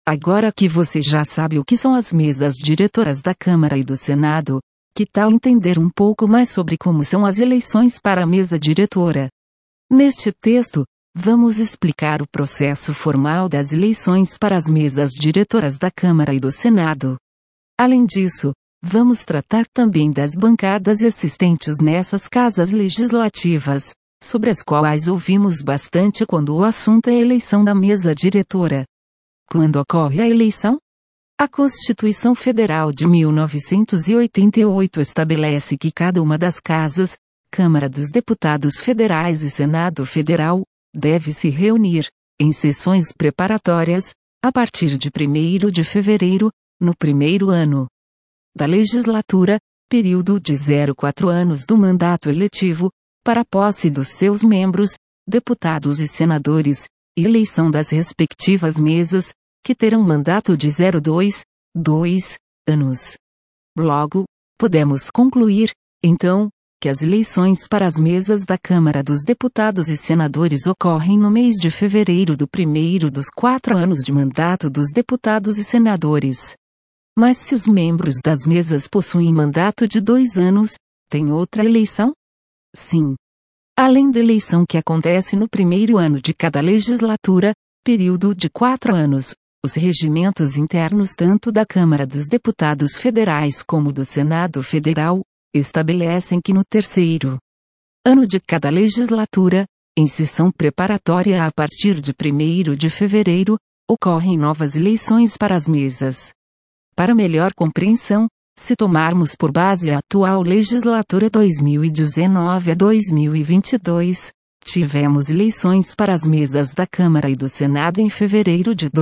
Agora que você já sabe o que são as mesas diretoras da Câmara e do Senado, que tal entender um pouco mais sobre como são as eleições para a mesa diretora? Neste texto, vamos explicar o processo formal das eleições para as mesas diretoras da Câmara e do Senado. Além disso, vamos tratar também das bancadas existentes nessas casas legislativas, sobre as quais ouvimos bastante quando o assunto é a eleição da mesa diretora. Quando ocorre a eleição? A Constituição Federal de 1988 estabelece que cada uma das casas, Câmara dos Deputados Federais e Senado Federal, deve se reunir, em sessões preparatórias, a partir de 1º de fevereiro, no primeiro ano da legislatura, período de 04 anos do mandato eletivo, para a posse dos seus membros, deputados e senadores, e eleição das respectivas mesas, que terão mandato de 2 anos. Logo, podemos concluir, então, que as eleições para as mesas da Câmara dos Deputados e Senadores ocorrem no mês de fevereiro do primeiro dos 4 anos de mandato dos deputados e senadores. Mas se os membros das mesas possuem mandato de 2 anos, tem outra eleição? Sim. Além da eleição que acontece no primeiro ano de cada legislatura, período de 4 anos, os regimentos internos tanto da Câmara dos Deputados Federais como do Senado Federal, estabelecem que no terceiro ano de cada legislatura, em sessão preparatória a partir de 1º de fevereiro, ocorrem novas eleições para as mesas. Para melhor compreensão, se tomarmos por base a atual legislatura 2019 a 2022, tivemos eleições para as mesas da Câmara e do Senado em fevereiro de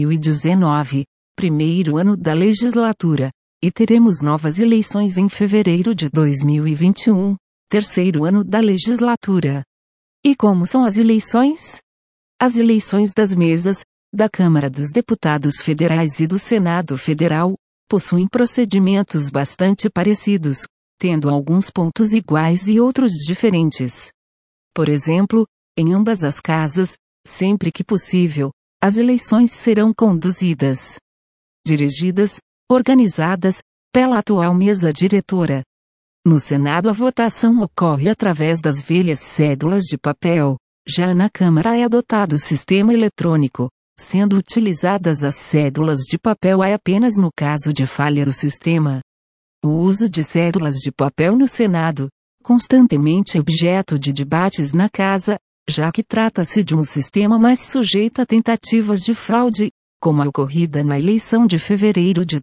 2019, primeiro ano da legislatura, e teremos novas eleições em fevereiro de 2021, terceiro ano da legislatura. E como são as eleições? As eleições das mesas, da Câmara dos Deputados Federais e do Senado Federal, possuem procedimentos bastante parecidos, tendo alguns pontos iguais e outros diferentes. Por exemplo, em ambas as casas, sempre que possível, as eleições serão conduzidas, dirigidas, organizadas, pela atual mesa diretora. No Senado a votação ocorre através das velhas cédulas de papel, já na Câmara é adotado o sistema eletrônico, sendo utilizadas as cédulas de papel apenas no caso de falha do sistema. O uso de cédulas de papel no Senado, constantemente objeto de debates na Casa, já que trata-se de um sistema mais sujeito a tentativas de fraude, como a ocorrida na eleição de fevereiro de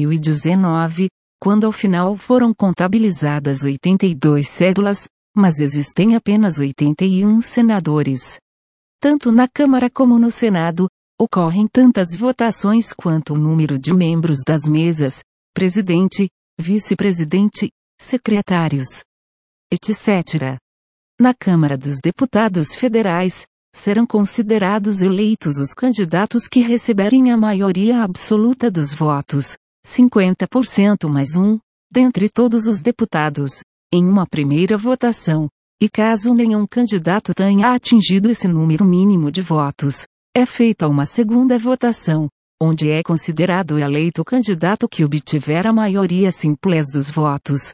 2019, quando ao final foram contabilizadas 82 cédulas, mas existem apenas 81 senadores. Tanto na Câmara como no Senado, ocorrem tantas votações quanto o número de membros das mesas, presidente, vice-presidente, secretários, etc. Na Câmara dos Deputados Federais, serão considerados eleitos os candidatos que receberem a maioria absoluta dos votos, 50% mais um, dentre todos os deputados, em uma primeira votação, e caso nenhum candidato tenha atingido esse número mínimo de votos, é feita uma segunda votação, onde é considerado eleito o candidato que obtiver a maioria simples dos votos,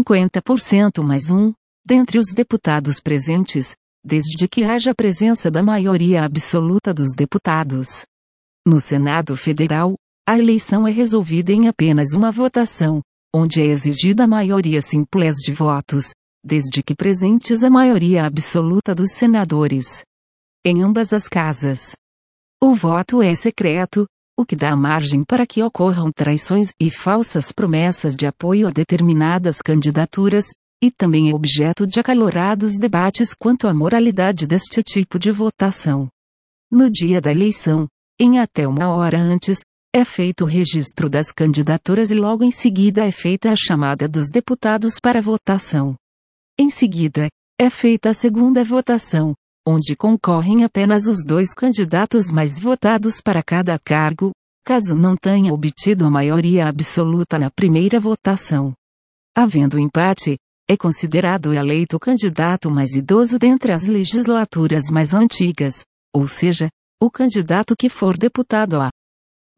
50% mais um, dentre os deputados presentes, desde que haja presença da maioria absoluta dos deputados. No Senado Federal, a eleição é resolvida em apenas uma votação, onde é exigida a maioria simples de votos, desde que presentes a maioria absoluta dos senadores. Em ambas as casas, o voto é secreto, o que dá margem para que ocorram traições e falsas promessas de apoio a determinadas candidaturas, e também é objeto de acalorados debates quanto à moralidade deste tipo de votação. No dia da eleição, em até uma hora antes, é feito o registro das candidaturas e logo em seguida é feita a chamada dos deputados para votação. Em seguida, é feita a segunda votação, onde concorrem apenas os 2 candidatos mais votados para cada cargo, caso não tenha obtido a maioria absoluta na primeira votação. Havendo empate, é considerado eleito o candidato mais idoso dentre as legislaturas mais antigas, ou seja, o candidato que for deputado há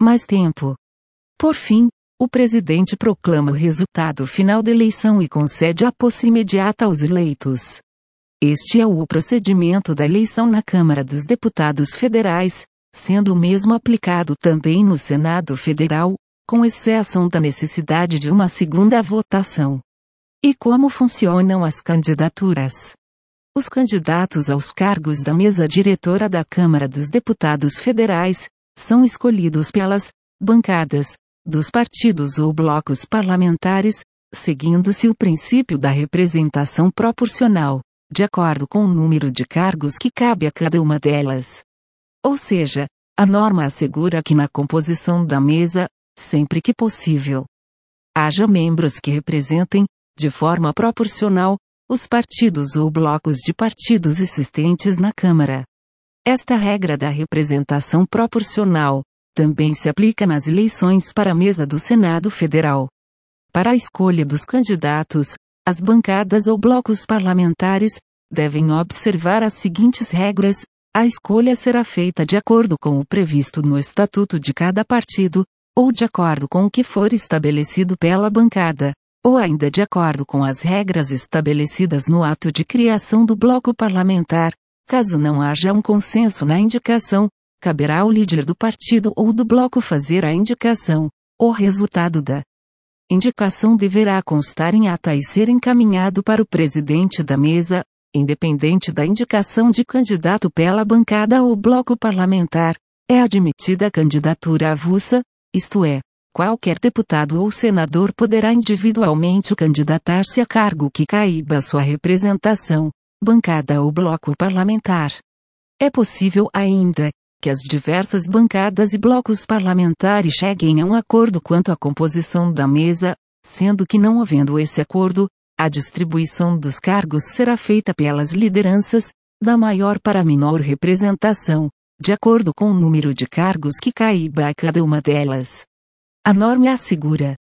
mais tempo. Por fim, o presidente proclama o resultado final da eleição e concede a posse imediata aos eleitos. Este é o procedimento da eleição na Câmara dos Deputados Federais, sendo o mesmo aplicado também no Senado Federal, com exceção da necessidade de uma segunda votação. E como funcionam as candidaturas? Os candidatos aos cargos da mesa diretora da Câmara dos Deputados Federais são escolhidos pelas bancadas dos partidos ou blocos parlamentares, seguindo-se o princípio da representação proporcional, de acordo com o número de cargos que cabe a cada uma delas. Ou seja, a norma assegura que na composição da mesa, sempre que possível, haja membros que representem, de forma proporcional, os partidos ou blocos de partidos existentes na Câmara. Esta regra da representação proporcional também se aplica nas eleições para a mesa do Senado Federal. Para a escolha dos candidatos, as bancadas ou blocos parlamentares devem observar as seguintes regras. A escolha será feita de acordo com o previsto no estatuto de cada partido, ou de acordo com o que for estabelecido pela bancada, ou ainda de acordo com as regras estabelecidas no ato de criação do bloco parlamentar. Caso não haja um consenso na indicação, caberá ao líder do partido ou do bloco fazer a indicação. O resultado da indicação deverá constar em ata e ser encaminhado para o presidente da mesa, independente da indicação de candidato pela bancada ou bloco parlamentar. É admitida a candidatura avulsa, isto é, qualquer deputado ou senador poderá individualmente candidatar-se a cargo que caiba à sua representação, bancada ou bloco parlamentar. É possível ainda que as diversas bancadas e blocos parlamentares cheguem a um acordo quanto à composição da mesa, sendo que não havendo esse acordo, a distribuição dos cargos será feita pelas lideranças, da maior para a menor representação, de acordo com o número de cargos que caiba a cada uma delas. A norma assegura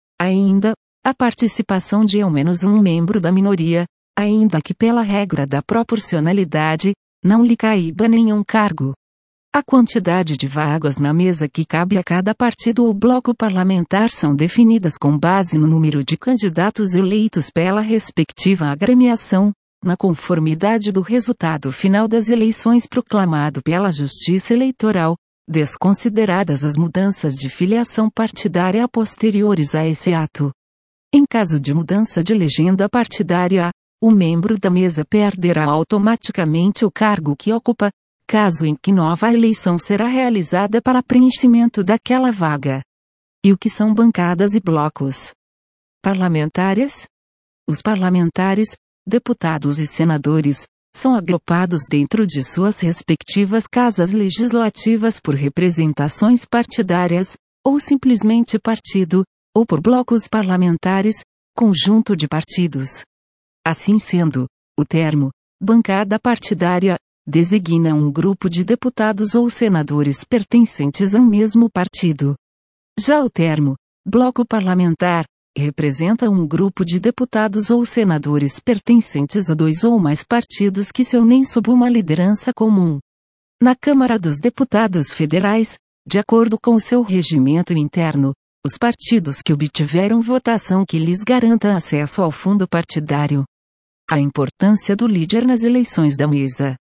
ainda a participação de ao menos um membro da minoria, ainda que pela regra da proporcionalidade, não lhe caiba nenhum cargo. A quantidade de vagas na mesa que cabe a cada partido ou bloco parlamentar são definidas com base no número de candidatos eleitos pela respectiva agremiação, na conformidade do resultado final das eleições proclamado pela Justiça Eleitoral, desconsideradas as mudanças de filiação partidária posteriores a esse ato. Em caso de mudança de legenda partidária, o membro da mesa perderá automaticamente o cargo que ocupa, caso em que nova eleição será realizada para preenchimento daquela vaga. E o que são bancadas e blocos parlamentares? Os parlamentares, deputados e senadores, são agrupados dentro de suas respectivas casas legislativas por representações partidárias, ou simplesmente partido, ou por blocos parlamentares, conjunto de partidos. Assim sendo, o termo bancada partidária designa um grupo de deputados ou senadores pertencentes a um mesmo partido. Já o termo bloco parlamentar representa um grupo de deputados ou senadores pertencentes a dois ou mais partidos que se unem sob uma liderança comum. Na Câmara dos Deputados Federais, de acordo com seu regimento interno, os partidos que obtiveram votação que lhes garanta acesso ao fundo partidário. A importância do líder nas eleições da mesa.